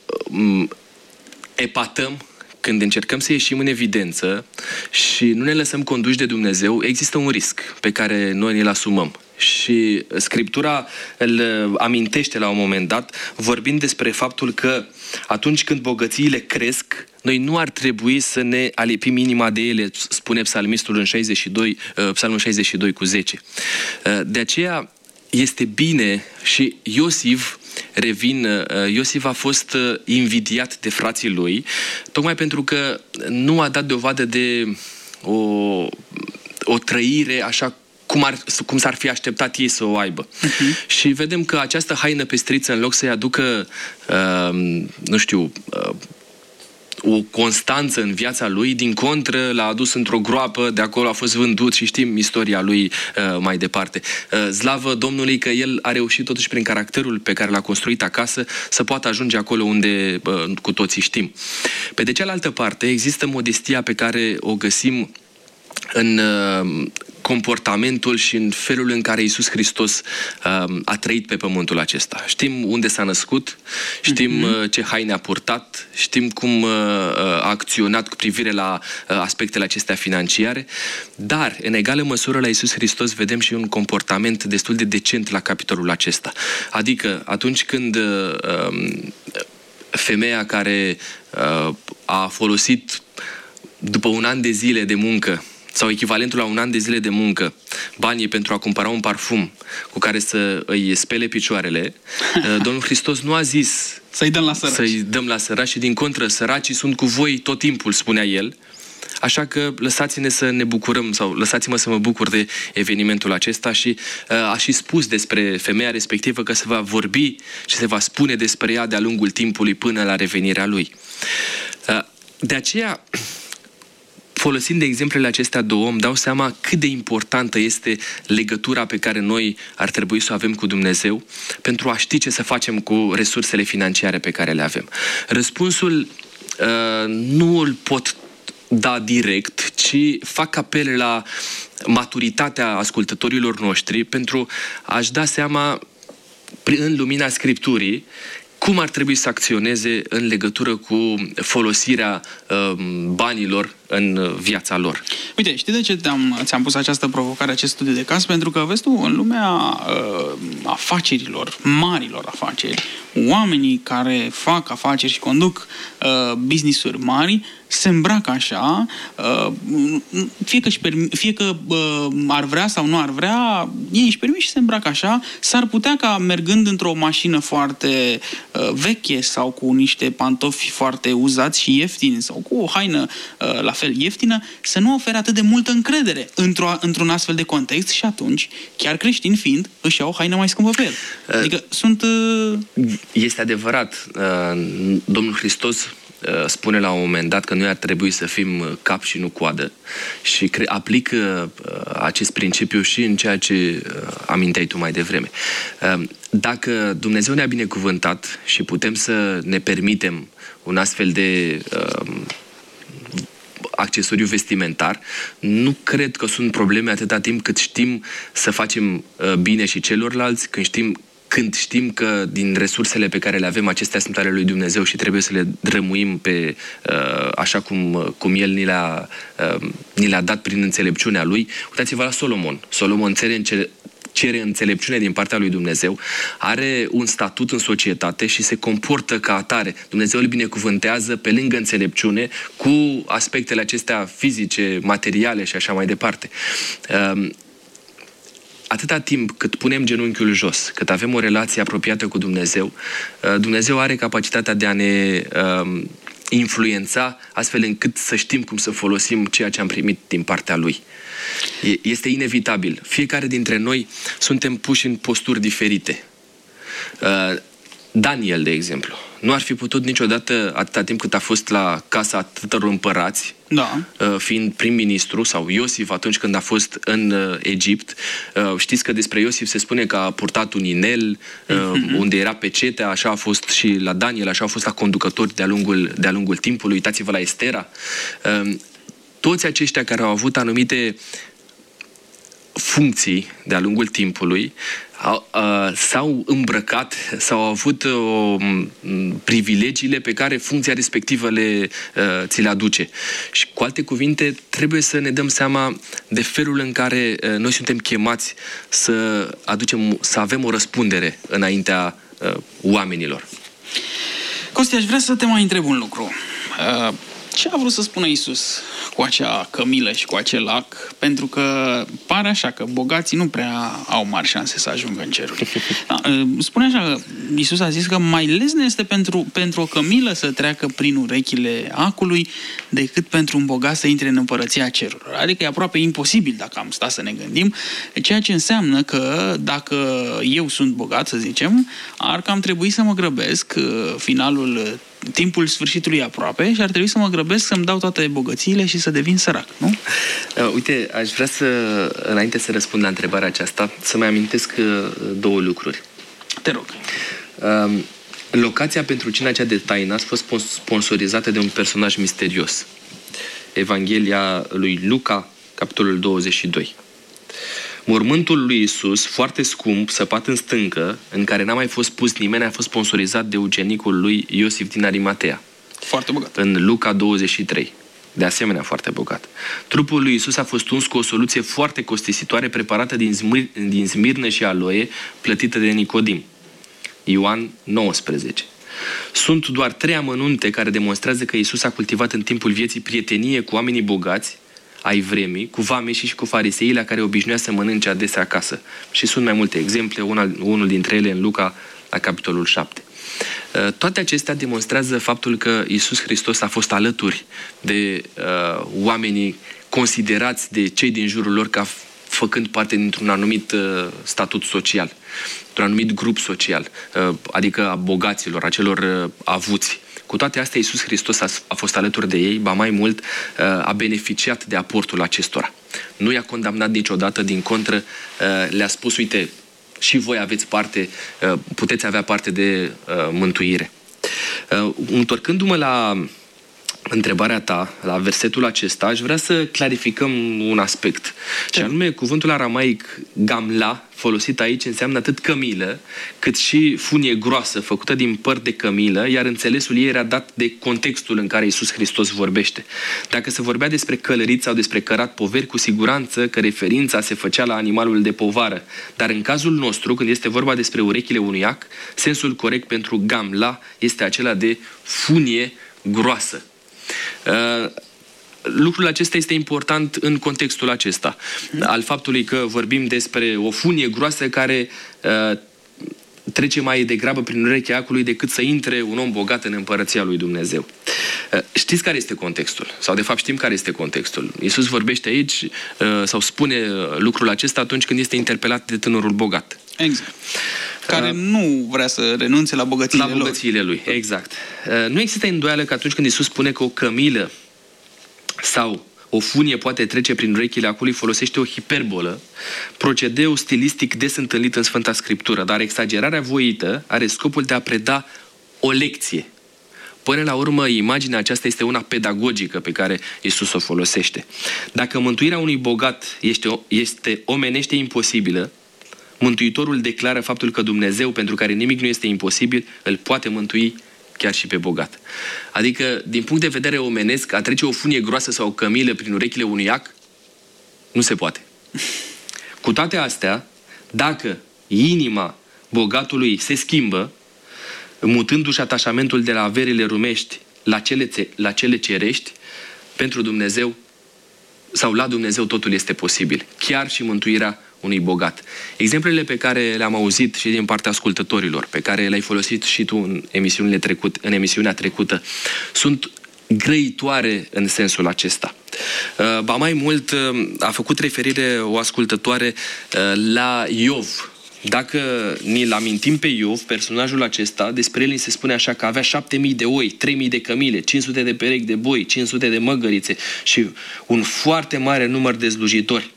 epatăm, când încercăm să ieșim în evidență și nu ne lăsăm conduși de Dumnezeu, există un risc pe care noi ne-l asumăm. Și Scriptura îl amintește la un moment dat, vorbind despre faptul că atunci când bogățiile cresc, noi nu ar trebui să ne alipim inima de ele, spune psalmistul în Psalmul 62 cu 10. De aceea este bine și Iosif a fost invidiat de frații lui, tocmai pentru că nu a dat dovadă de o trăire așa cum s-ar fi așteptat ei să o aibă. Și vedem că această haină pestriță, în loc să-i aducă, o constanță în viața lui, din contră l-a adus într-o groapă, de acolo a fost vândut și știm istoria lui mai departe. Slavă Domnului că el a reușit totuși prin caracterul pe care l-a construit acasă să poată ajunge acolo unde cu toții știm. Pe de cealaltă parte, există modestia pe care o găsim în comportamentul și în felul în care Iisus Hristos a trăit pe pământul acesta. Știm unde s-a născut, știm ce haine a purtat, știm cum a acționat cu privire la aspectele acestea financiare, dar în egală măsură la Iisus Hristos vedem și un comportament destul de decent la capitolul acesta. Adică atunci când femeia care a folosit după un an de zile de muncă sau echivalentul la un an de zile de muncă, banii pentru a cumpăra un parfum cu care să îi spele picioarele, Domnul Hristos nu a zis să-i dăm la săraci. Să-i dăm la săraci și din contră, săracii sunt cu voi tot timpul, spunea el. Așa că lăsați-ne să ne bucurăm sau lăsați-mă să mă bucur de evenimentul acesta și a și spus despre femeia respectivă că se va vorbi și se va spune despre ea de-a lungul timpului până la revenirea lui. De aceea, folosind de exemplele acestea două, îmi dau seama cât de importantă este legătura pe care noi ar trebui să o avem cu Dumnezeu pentru a ști ce să facem cu resursele financiare pe care le avem. Răspunsul nu îl pot da direct, ci fac apel la maturitatea ascultătorilor noștri pentru a-și da seama în lumina Scripturii cum ar trebui să acționeze în legătură cu folosirea banilor în viața lor. Uite, știi de ce ți-am pus această provocare, acest studiu de caz? Pentru că, vezi tu, în lumea afacerilor, marilor afaceri, oamenii care fac afaceri și conduc business-uri mari, se îmbracă așa, fie că ar vrea sau nu ar vrea, ei își permit și se îmbracă așa. S-ar putea ca, mergând într-o mașină foarte veche sau cu niște pantofi foarte uzați și ieftini sau cu o haină la fel ieftină, să nu ofere atât de multă încredere într-un astfel de context și atunci, chiar creștin fiind, își iau o haină mai scumpă pe el. Adică sunt... Este adevărat. Domnul Hristos spune la un moment dat că noi ar trebui să fim cap și nu coadă și aplică acest principiu și în ceea ce aminteai tu mai devreme. Dacă Dumnezeu ne-a binecuvântat și putem să ne permitem un astfel de accesoriu vestimentar, nu cred că sunt probleme atâta timp cât știm să facem bine și celorlalți, când știm că din resursele pe care le avem, acestea sunt ale lui Dumnezeu și trebuie să le drămuim pe așa cum El ni le-a dat prin înțelepciunea Lui. Uitați-vă la Solomon. Solomon cere înțelepciune din partea lui Dumnezeu, are un statut în societate și se comportă ca atare. Dumnezeu îl binecuvântează pe lângă înțelepciune cu aspectele acestea fizice, materiale și așa mai departe. Atâta timp cât punem genunchiul jos, cât avem o relație apropiată cu Dumnezeu, Dumnezeu are capacitatea de a ne influența astfel încât să știm cum să folosim ceea ce am primit din partea Lui. Este inevitabil. Fiecare dintre noi suntem puși în posturi diferite. Daniel, de exemplu, nu ar fi putut niciodată, atâta timp cât a fost la casa atâtor împărați, fiind prim-ministru, sau Iosif atunci când a fost în Egipt. Știți că despre Iosif se spune că a purtat un inel unde era pecetea, așa a fost și la Daniel, așa a fost la conducători de-a lungul timpului. Uitați-vă la Estera. Toți aceștia care au avut anumite funcții de-a lungul timpului s-au îmbrăcat sau au avut privilegiile pe care funcția respectivă ți le aduce. Și cu alte cuvinte, trebuie să ne dăm seama de felul în care noi suntem chemați să avem o răspundere înaintea oamenilor. Costi, aș vrea să te mai întreb un lucru. Ce a vrut să spună Iisus cu acea cămilă și cu acel lac? Pentru că pare așa că bogații nu prea au mari șanse să ajungă în ceruri. Spune așa, Iisus a zis că mai lesne este pentru o cămilă să treacă prin urechile acului decât pentru un bogat să intre în împărăția cerurilor. Adică e aproape imposibil dacă am stat să ne gândim, ceea ce înseamnă că dacă eu sunt bogat, să zicem, ar cam trebui să mă grăbesc, timpul sfârșitului aproape, și ar trebui să mă grăbesc să-mi dau toate bogățiile și să devin sărac, nu? Uite, aș vrea înainte să răspund la întrebarea aceasta, să mai amintesc două lucruri. Te rog. Locația pentru cina cea de taină a fost sponsorizată de un personaj misterios. Evanghelia lui Luca, capitolul 22. Mormântul lui Iisus, foarte scump, săpat în stâncă, în care n-a mai fost pus nimeni, a fost sponsorizat de ucenicul lui Iosif din Arimatea. Foarte bogat. În Luca 23. De asemenea, foarte bogat. Trupul lui Iisus a fost uns cu o soluție foarte costisitoare, preparată din smirnă și aloe, plătită de Nicodim. Ioan 19. Sunt doar 3 amănunte care demonstrează că Iisus a cultivat în timpul vieții prietenie cu oamenii bogați ai vremii, cu vameșii și cu fariseii la care obișnuia să mănânce adesea acasă. Și sunt mai multe exemple, unul dintre ele în Luca, la capitolul 7. Toate acestea demonstrează faptul că Iisus Hristos a fost alături de oamenii considerați de cei din jurul lor ca făcând parte dintr-un anumit statut social, într-un anumit grup social, adică a bogaților, a celor avuți. Cu toate astea, Iisus Hristos a fost alături de ei, ba mai mult, a beneficiat de aportul acestora. Nu i-a condamnat niciodată, din contră, le-a spus, uite, și voi aveți parte, puteți avea parte de mântuire. Întorcându-mă la întrebarea ta, la versetul acesta, aș vrea să clarificăm un aspect. Și anume, cuvântul aramaic gamla, folosit aici, înseamnă atât cămilă, cât și funie groasă, făcută din păr de cămilă, iar înțelesul ei era dat de contextul în care Iisus Hristos vorbește. Dacă se vorbea despre călărit sau despre cărat poveri, cu siguranță că referința se făcea la animalul de povară. Dar în cazul nostru, când este vorba despre urechile unui iac, sensul corect pentru gamla este acela de funie groasă. Lucrul acesta este important în contextul acesta, al faptului că vorbim despre o funie groasă care trece mai degrabă prin urechea acului decât să intre un om bogat în împărăția lui Dumnezeu. Știți care este contextul? Sau de fapt știm care este contextul. Iisus vorbește aici sau spune lucrul acesta atunci când este interpelat de tânărul bogat. Exact. Care nu vrea să renunțe la bogățiile lui. Exact. Nu există îndoială că atunci când Iisus spune că o cămilă sau o funie poate trece prin urechile acului, folosește o hiperbolă, procedeu stilistic des întâlnit în Sfânta Scriptură, dar exagerarea voită are scopul de a preda o lecție. Până la urmă, imaginea aceasta este una pedagogică pe care Iisus o folosește. Dacă mântuirea unui bogat este omenește imposibilă, Mântuitorul declară faptul că Dumnezeu, pentru care nimic nu este imposibil, îl poate mântui chiar și pe bogat. Adică, din punct de vedere omenesc, a trece o funie groasă sau o cămilă prin urechile unui ac, nu se poate. Cu toate astea, dacă inima bogatului se schimbă, mutându-și atașamentul de la averile rumești la cele cerești, pentru Dumnezeu sau la Dumnezeu totul este posibil. Chiar și mântuirea unui bogat. Exemplele pe care le-am auzit și din partea ascultătorilor, pe care le-ai folosit și tu în emisiunea trecută, sunt grăitoare în sensul acesta. Ba mai mult, a făcut referire o ascultătoare la Iov. Dacă ni-l amintim pe Iov, personajul acesta, despre el ni se spune așa că avea 7.000 de oi, 3.000 de cămile, 500 de perechi de boi, 500 de măgărițe și un foarte mare număr de slujitori.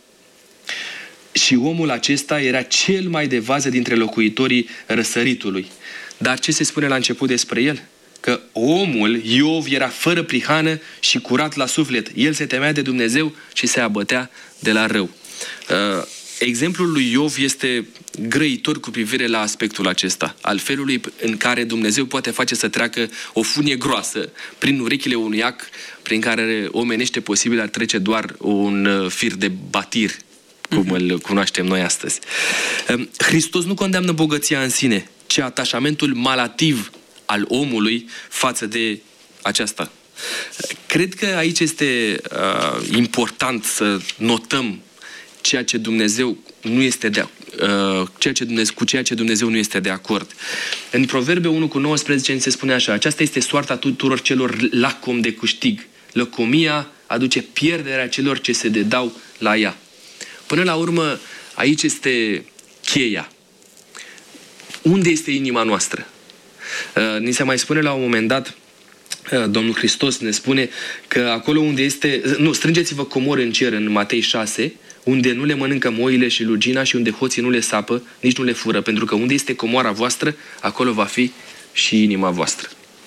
Și omul acesta era cel mai de vază dintre locuitorii răsăritului. Dar ce se spune la început despre el? Că omul, Iov, era fără prihană și curat la suflet. El se temea de Dumnezeu și se abătea de la rău. Exemplul lui Iov este grăitor cu privire la aspectul acesta, al felului în care Dumnezeu poate face să treacă o funie groasă prin urechile unui ac, prin care omenește posibil ar trece doar un fir de batir, cum îl cunoaștem noi astăzi. Hristos nu condamnă bogăția în sine, ci atașamentul malativ al omului față de aceasta. Cred că aici este important să notăm ceea ce Dumnezeu nu este cu ceea ce Dumnezeu nu este de acord. În Proverbe 1:19 ni se spune așa: aceasta este soarta tuturor celor lacom de câștig. Lăcomia aduce pierderea celor ce se dedau la ea. Până la urmă, aici este cheia. Unde este inima noastră? Ni se mai spune la un moment dat, Domnul Hristos ne spune că acolo unde este... strângeți-vă comori în cer, în Matei 6, unde nu le mănâncă moile și lugina și unde hoții nu le sapă, nici nu le fură, pentru că unde este comoara voastră, acolo va fi și inima voastră.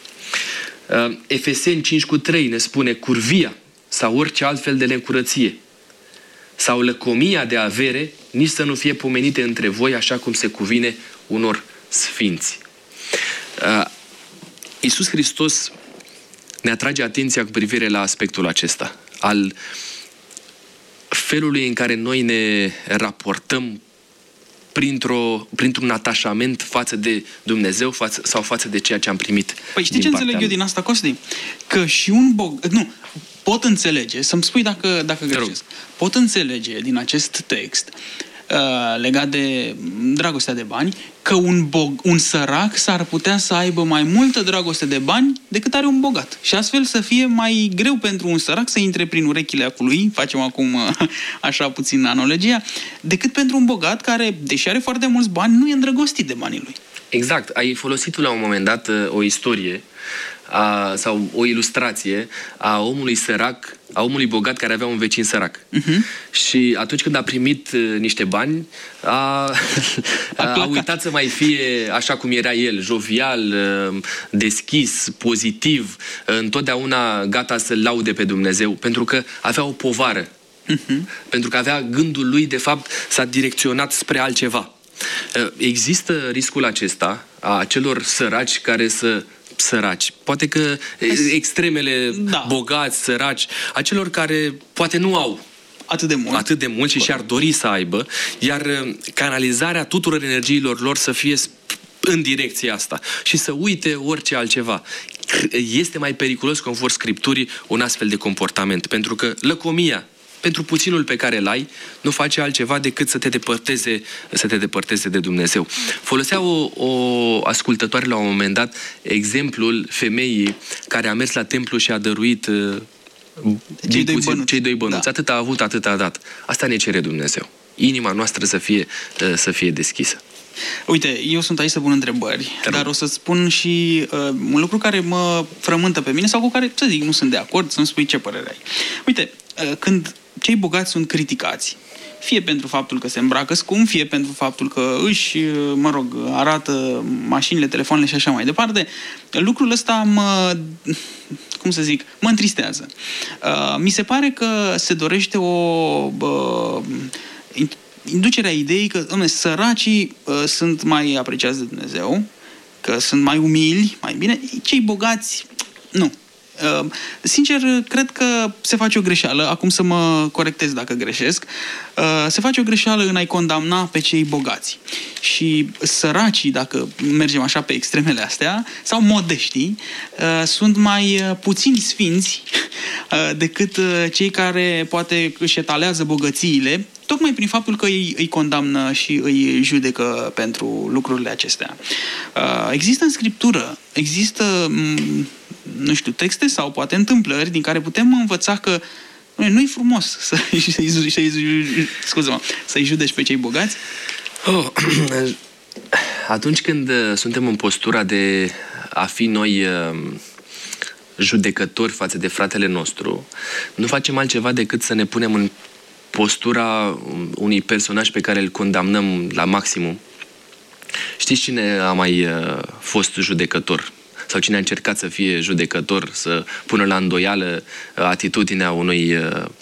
Efeseni 5:3 ne spune: curvia sau orice altfel de necurăție sau lăcomia de avere nici să nu fie pomenite între voi așa cum se cuvine unor sfinți. Iisus Hristos ne atrage atenția cu privire la aspectul acesta, al felului în care noi ne raportăm printr-un atașament față de Dumnezeu sau față de ceea ce am primit. Păi știi ce înțeleg eu din asta, Costi? Că și un pot înțelege, să-mi spui dacă greșesc, pot înțelege din acest text legat de dragostea de bani, că un sărac s-ar putea să aibă mai multă dragoste de bani decât are un bogat. Și astfel să fie mai greu pentru un sărac să intre prin urechile acului, facem acum așa puțin analogia, decât pentru un bogat care, deși are foarte mulți bani, nu e îndrăgostit de banii lui. Exact. Ai folosit la un moment dat o istorie sau o ilustrație a omului sărac, a omului bogat care avea un vecin sărac. Și atunci când a primit niște bani, a uitat să mai fie așa cum era el, jovial, deschis, pozitiv, întotdeauna gata să-L laude pe Dumnezeu, pentru că avea o povară. Pentru că avea gândul lui, de fapt, s-a direcționat spre altceva. Există riscul acesta a celor săraci care poate că extremele, bogați, săraci, a celor care poate nu au atât de mult și și-ar dori să aibă, iar canalizarea tuturor energiilor lor să fie în direcția asta și să uite orice altceva. Este mai periculos, conform Scripturii, un astfel de comportament, pentru că lăcomia pentru puținul pe care îl ai, nu face altceva decât să te depărteze de Dumnezeu. Folosea o ascultătoare la un moment dat exemplul femeii care a mers la templu și a dăruit cei doi bănuți. Da. Atât a avut, atât a dat. Asta ne cere Dumnezeu. Inima noastră să fie deschisă. Uite, eu sunt aici să pun întrebări, dar o să spun și un lucru care mă frământă pe mine sau cu care, să zic, nu sunt de acord, să-mi spui ce părere ai. Uite, când cei bogați sunt criticați, fie pentru faptul că se îmbracă scump, fie pentru faptul că arată mașinile, telefoanele și așa mai departe, lucrul ăsta mă întristează. Mi se pare că se dorește inducerea ideii că săracii sunt mai apreciați de Dumnezeu, că sunt mai umili, mai bine, cei bogați, nu. Sincer, cred că se face o greșeală, acum să mă corectez dacă greșesc, se face o greșeală în a-i condamna pe cei bogați. Și săracii, dacă mergem așa pe extremele astea, sau modeștii, sunt mai puțini sfinți decât cei care poate își etalează bogățiile, tocmai prin faptul că îi condamnă și îi judecă pentru lucrurile acestea. Există în Scriptură, texte sau poate întâmplări din care putem învăța că nu-i frumos să-i judeci pe cei bogați? Atunci când suntem în postura de a fi noi judecători față de fratele nostru, nu facem altceva decât să ne punem în postura unui personaj pe care îl condamnăm la maximum. Știți cine a mai fost judecător? Sau cine a încercat să fie judecător, să pună la îndoială atitudinea unui...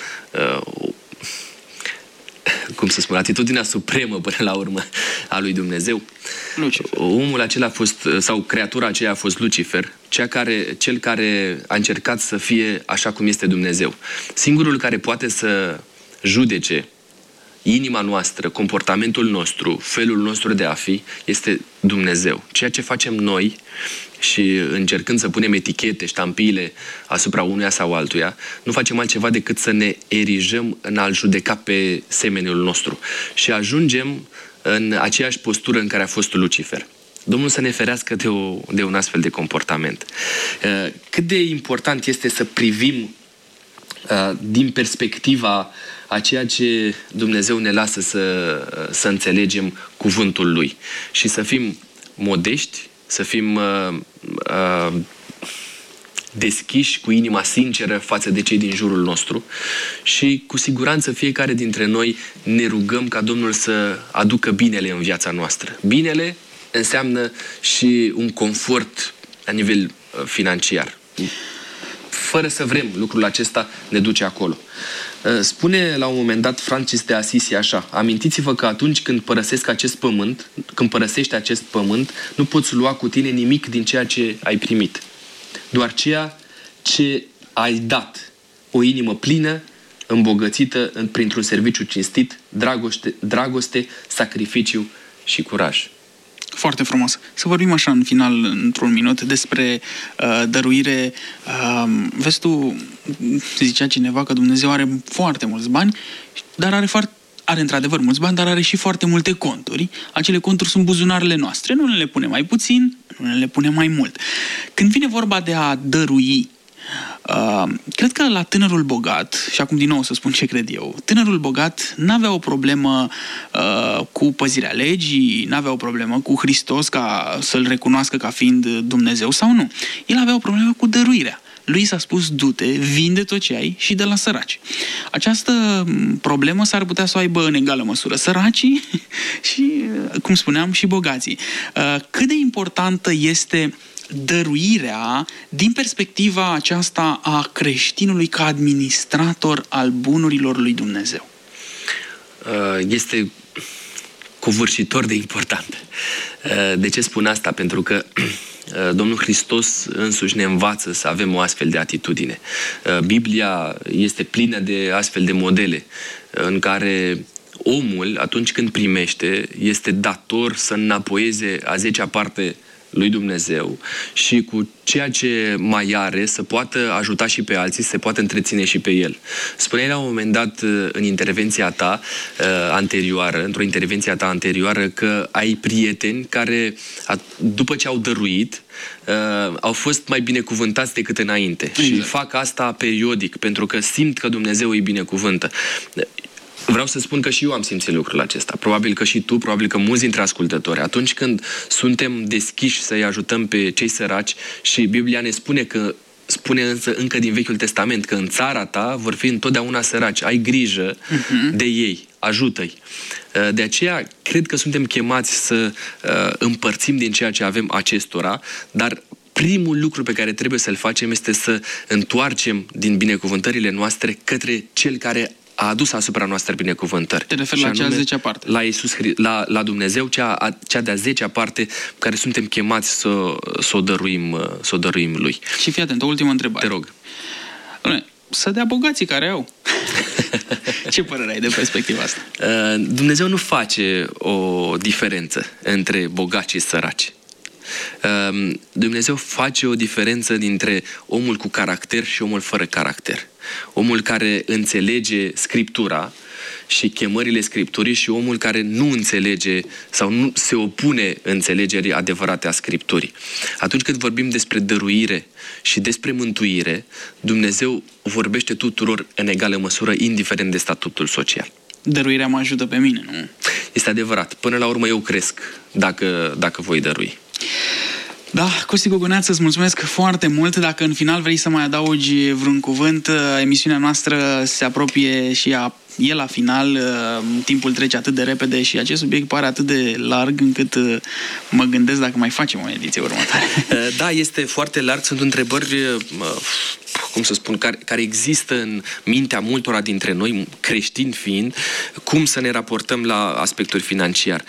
atitudinea supremă până la urmă a lui Dumnezeu? Lucifer. Omul acela a fost, sau creatura aceea a fost Lucifer, cel care a încercat să fie așa cum este Dumnezeu. Singurul care poate să judece inima noastră, comportamentul nostru, felul nostru de a fi, este Dumnezeu. Ceea ce facem noi și încercând să punem etichete, ștampile asupra unuia sau altuia, nu facem altceva decât să ne erijăm în a-l judeca pe semenul nostru. Și ajungem în aceeași postură în care a fost Lucifer. Domnul să ne ferească de un astfel de comportament. Cât de important este să privim din perspectiva a ceea ce Dumnezeu ne lasă să înțelegem cuvântul Lui și să fim modești, să fim deschiși, cu inima sinceră față de cei din jurul nostru și cu siguranță fiecare dintre noi ne rugăm ca Domnul să aducă binele în viața noastră. Binele înseamnă și un confort la nivel financiar. Fără să vrem, lucrul acesta ne duce acolo. Spune la un moment dat Francis de Assisi așa: amintiți-vă că atunci când părăsești acest pământ, nu poți lua cu tine nimic din ceea ce ai primit. Doar ceea ce ai dat. O inimă plină, îmbogățită printr-un serviciu cinstit, dragoste, sacrificiu și curaj. Foarte frumos. Să vorbim așa în final, într-un minut, despre dăruire. Vezi tu, zicea cineva că Dumnezeu are foarte mulți bani, dar are într-adevăr mulți bani, dar are și foarte multe conturi. Acele conturi sunt buzunarele noastre. Nu le pune mai puțin, nu le pune mai mult. Când vine vorba de a dărui, cred că la tânărul bogat, și acum din nou să spun ce cred eu, tânărul bogat n-avea o problemă cu păzirea legii, n-avea o problemă cu Hristos ca să-L recunoască ca fiind Dumnezeu sau nu. El avea o problemă cu dăruirea. Lui s-a spus: du-te, vinde tot ce ai și dă la săraci. Această problemă s-ar putea să o aibă în egală măsură săracii și, cum spuneam, și bogații. Cât de importantă este dăruirea din perspectiva aceasta a creștinului ca administrator al bunurilor lui Dumnezeu? Este covârșitor de important. De ce spun asta? Pentru că Domnul Hristos însuși ne învață să avem o astfel de atitudine. Biblia este plină de astfel de modele în care omul, atunci când primește, este dator să înapoieze a 10-a parte lui Dumnezeu și cu ceea ce mai are să poată ajuta și pe alții, să se poată întreține și pe el. Spuneai la un moment dat în intervenția ta anterioară, într-o intervenție a ta anterioară, că ai prieteni care, după ce au dăruit, au fost mai binecuvântați decât înainte. Exact. Și fac asta periodic, pentru că simt că Dumnezeu îi binecuvântă. Vreau să spun că și eu am simțit lucrul acesta. Probabil că și tu, probabil că mulți dintre ascultători. Atunci când suntem deschiși să-i ajutăm pe cei săraci, și Biblia ne spune însă încă din Vechiul Testament că în țara ta vor fi întotdeauna săraci. Ai grijă de ei, ajută-i. De aceea, cred că suntem chemați să împărțim din ceea ce avem acestora, dar primul lucru pe care trebuie să-l facem este să întoarcem din binecuvântările noastre către Cel care a adus asupra noastră binecuvântări. Te referi la cea a 10-a parte. La Iisus, la Dumnezeu, cea de-a 10-a parte care suntem chemați să o dăruim Lui. Și fii atent, o ultimă întrebare. Te rog. Să dea bogații care au. Ce părere ai de perspectiva asta? Dumnezeu nu face o diferență între bogați și săraci. Dumnezeu face o diferență dintre omul cu caracter și omul fără caracter. Omul care înțelege Scriptura și chemările Scripturii și omul care nu înțelege sau nu se opune înțelegerii adevărate a Scripturii. Atunci când vorbim despre dăruire și despre mântuire, Dumnezeu vorbește tuturor în egală măsură, indiferent de statutul social. Dăruirea mă ajută pe mine, nu? Este adevărat. Până la urmă eu cresc dacă voi dărui. Da, Costi Gogoneață, îți mulțumesc foarte mult. Dacă în final vrei să mai adaugi vreun cuvânt, emisiunea noastră se apropie și e la final, timpul trece atât de repede și acest subiect pare atât de larg încât mă gândesc dacă mai facem o ediție următoare. Da, este foarte larg, sunt întrebări, cum să spun, care există în mintea multora dintre noi, creștini fiind, cum să ne raportăm la aspectul financiar.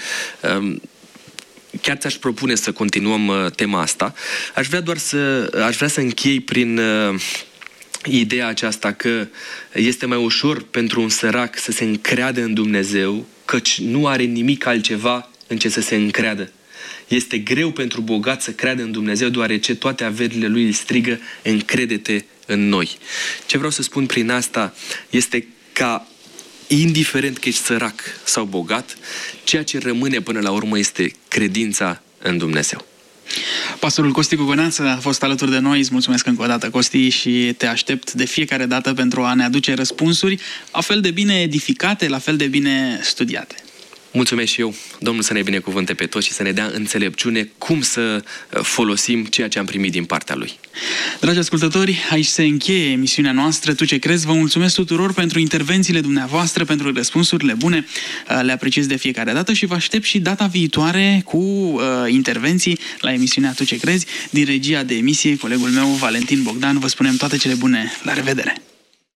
Chiar ți-aș propune să continuăm tema asta. Aș vrea să închei prin ideea aceasta că este mai ușor pentru un sărac să se încreadă în Dumnezeu, căci nu are nimic altceva în ce să se încreadă. Este greu pentru bogat să creadă în Dumnezeu, deoarece toate averile lui îl strigă: încrede-te în noi. Ce vreau să spun prin asta este ca, indiferent că ești sărac sau bogat, ceea ce rămâne până la urmă este credința în Dumnezeu. Pastorul Costi Gogoneață a fost alături de noi. Îți mulțumesc încă o dată, Costi, și te aștept de fiecare dată pentru a ne aduce răspunsuri la fel de bine edificate, la fel de bine studiate. Mulțumesc și eu. Domnul să ne binecuvânte pe toți și să ne dea înțelepciune cum să folosim ceea ce am primit din partea Lui. Dragi ascultători, aici se încheie emisiunea noastră Tu ce crezi? Vă mulțumesc tuturor pentru intervențiile dumneavoastră, pentru răspunsurile bune. Le apreciez de fiecare dată și vă aștept și data viitoare cu intervenții la emisiunea Tu ce crezi? Din regia de emisie, colegul meu Valentin Bogdan. Vă spunem toate cele bune. La revedere!